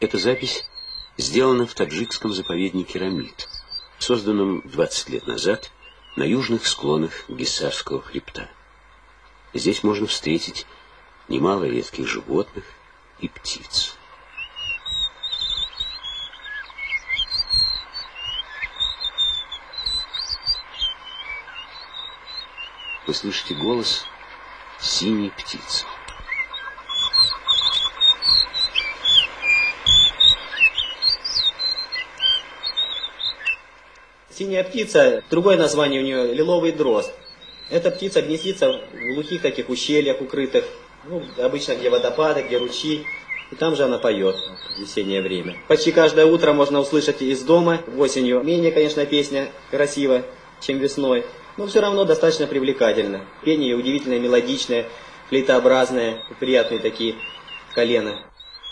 Эта запись сделана в таджикском заповеднике Рамид, созданном 20 лет назад на южных склонах Гиссарского хребта. Здесь можно встретить немало редких животных и птиц. Вы слышите голос синей птицы. Синяя птица, другое название у нее лиловый дрозд. Эта птица гнездится в глухих таких ущельях укрытых, обычно где водопады, где ручьи. И там же она поет в весеннее время. Почти каждое утро можно услышать из дома. Осенью менее, конечно, песня красивая, чем весной. Но все равно достаточно привлекательно. Пение удивительно мелодичное, флейтообразное, приятные такие колена.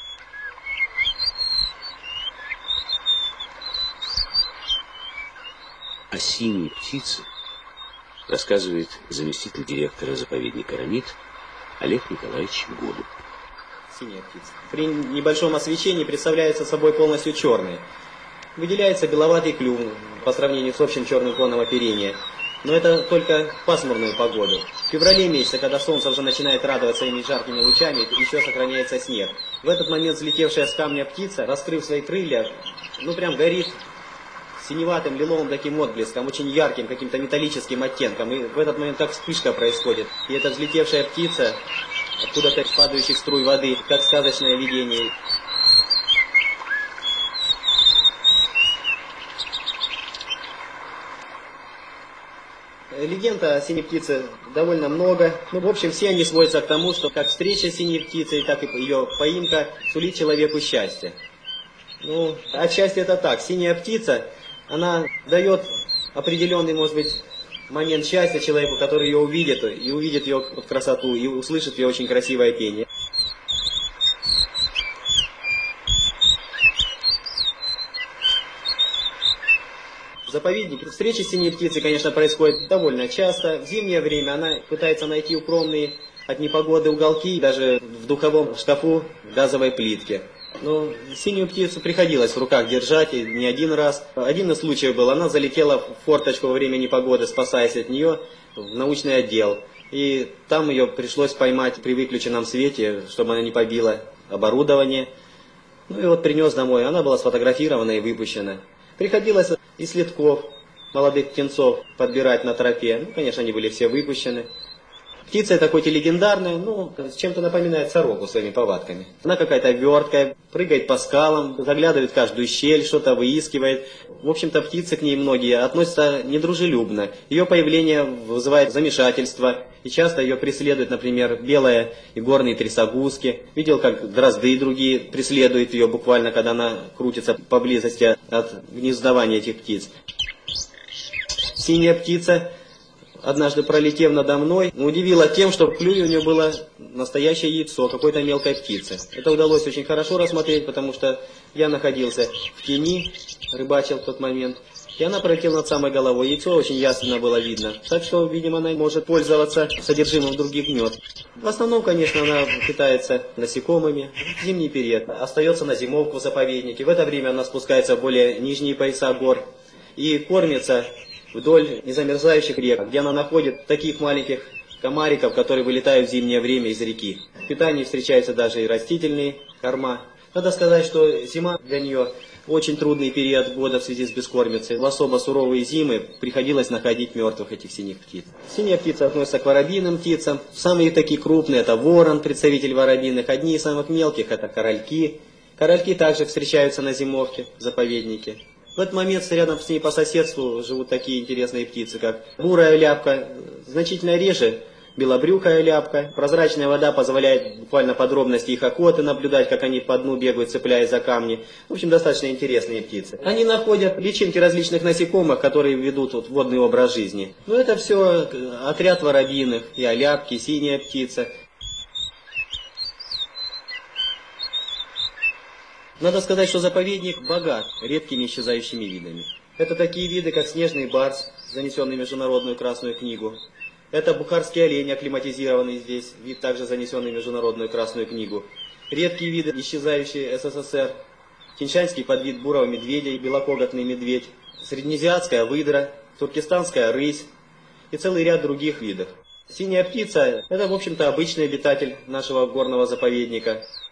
О синей птице рассказывает заместитель директора заповедника Рамид Олег Николаевич Голуб. Синяя птица. При небольшом освещении представляется собой полностью черной. Выделяется беловатый клюв по сравнению с общим черным фоном оперения. Но это только в пасмурную погоду. В феврале месяце, когда солнце уже начинает радовать своими жаркими лучами, еще сохраняется снег. В этот момент взлетевшая с камня птица, раскрыв свои крылья, прям горит синеватым, лиловым таким отблеском, очень ярким, каким-то металлическим оттенком. И в этот момент как вспышка происходит. И эта взлетевшая птица, откуда-то из падающих струй воды, как сказочное видение. Легенд о синей птице довольно много. В общем, все они сводятся к тому, что как встреча с синей птицей, так и ее поимка сулит человеку счастье. Отчасти это так. Синяя птица, она дает определенный, может быть, момент счастья человеку, который ее увидит, и увидит ее красоту, и услышит ее очень красивое пение. В заповеднике встречи с синей птицей, конечно, происходит довольно часто. В зимнее время она пытается найти укромные от непогоды уголки, даже в духовом шкафу газовой плитки. Но синюю птицу приходилось в руках держать, и не один раз. Один из случаев был, она залетела в форточку во время непогоды, спасаясь от нее, в научный отдел. И там ее пришлось поймать при выключенном свете, чтобы она не побила оборудование. И принес домой. Она была сфотографирована и выпущена. Приходилось и следков, молодых птенцов подбирать на тропе. Конечно, они были все выпущены. Птица эта хоть и легендарная, чем-то напоминает сороку своими повадками. Она какая-то верткая, прыгает по скалам, заглядывает в каждую щель, что-то выискивает. В общем-то, птицы к ней многие относятся недружелюбно. Ее появление вызывает замешательство. И часто ее преследуют, например, белые и горные трясогузки. Видел, как дрозды и другие преследуют ее буквально, когда она крутится поблизости от гнездования этих птиц. Синяя птица, однажды пролетев надо мной, удивила тем, что в клюве у нее было настоящее яйцо какой-то мелкой птицы. Это удалось очень хорошо рассмотреть, потому что я находился в тени, рыбачил в тот момент. И она пролетела над самой головой. Яйцо очень ясно было видно. Так что, видимо, она может пользоваться содержимым других гнезд. В основном, конечно, она питается насекомыми. В зимний период остается на зимовку в заповеднике. В это время она спускается в более нижние пояса гор и кормится вдоль незамерзающих рек, где она находит таких маленьких комариков, которые вылетают в зимнее время из реки. В питании встречаются даже и растительные корма. Надо сказать, что зима для нее очень трудный период года в связи с бескормицей. В особо суровые зимы приходилось находить мертвых этих синих птиц. Синяя птица относится к воробьиным птицам. Самые такие крупные — это ворон, представитель воробьиных. Одни из самых мелких — это корольки. Корольки также встречаются на зимовке в заповеднике. В этот момент рядом с ней по соседству живут такие интересные птицы, как бурая ляпка, значительно реже белобрюхая ляпка. Прозрачная вода позволяет буквально подробности их охоты наблюдать, как они по дну бегают, цепляясь за камни. В общем, достаточно интересные птицы. Они находят личинки различных насекомых, которые ведут водный образ жизни. Это все отряд воробьиных, и оляпки, синяя птица. Надо сказать, что заповедник богат редкими исчезающими видами. Это такие виды, как снежный барс, занесенный в Международную Красную книгу. Это бухарский олень, акклиматизированный здесь, вид также занесенный в Международную Красную книгу. Редкие виды, исчезающие СССР, тиньшанский подвид бурого медведя и белокоготный медведь, среднеазиатская выдра, туркестанская рысь и целый ряд других видов. Синяя птица – это, в общем-то, обычный обитатель нашего горного заповедника.